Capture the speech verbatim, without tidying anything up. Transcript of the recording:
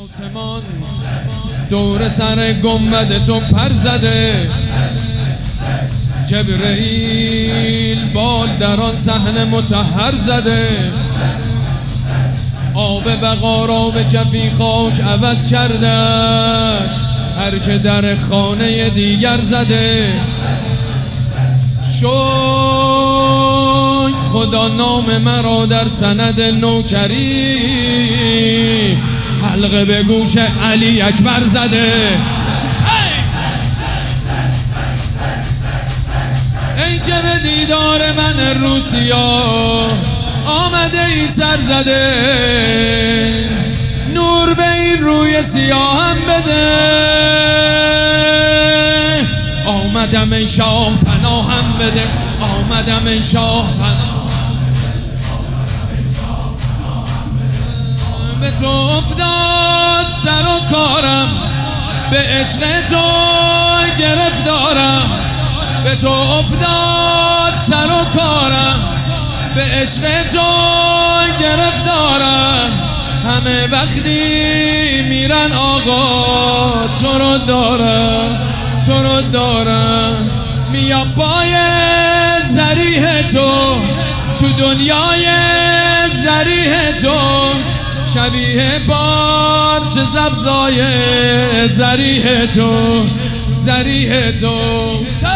آسمان دور سر گنبد تو پر زده، جبرئیل بال در آن صحنه مطهر زده، آب بقا را به جفی خاک عوض کرده است، هر که در خانه دیگر زده. شکر خدا نام مرا در سند نوکری، حلقه به گوش علی اکبر زده. ای که به دیدار من روسیا آمده ای سر زده، نور به این روی سیاهم بده. آمدم ای شاه پناهم بده، آمدم ای شاه پناهم به تو افتاد سر و کارم، به عشق تو گرفتارم. به تو افتاد سر و کارم، به عشق تو گرفتارم. همه وقتی میرن آقا تو رو دارم، تو رو دارم. میا پای ذریح تو تو دنیای ذریح تو، شبیه پارچه سبزای ذریح تو، ذریح تو.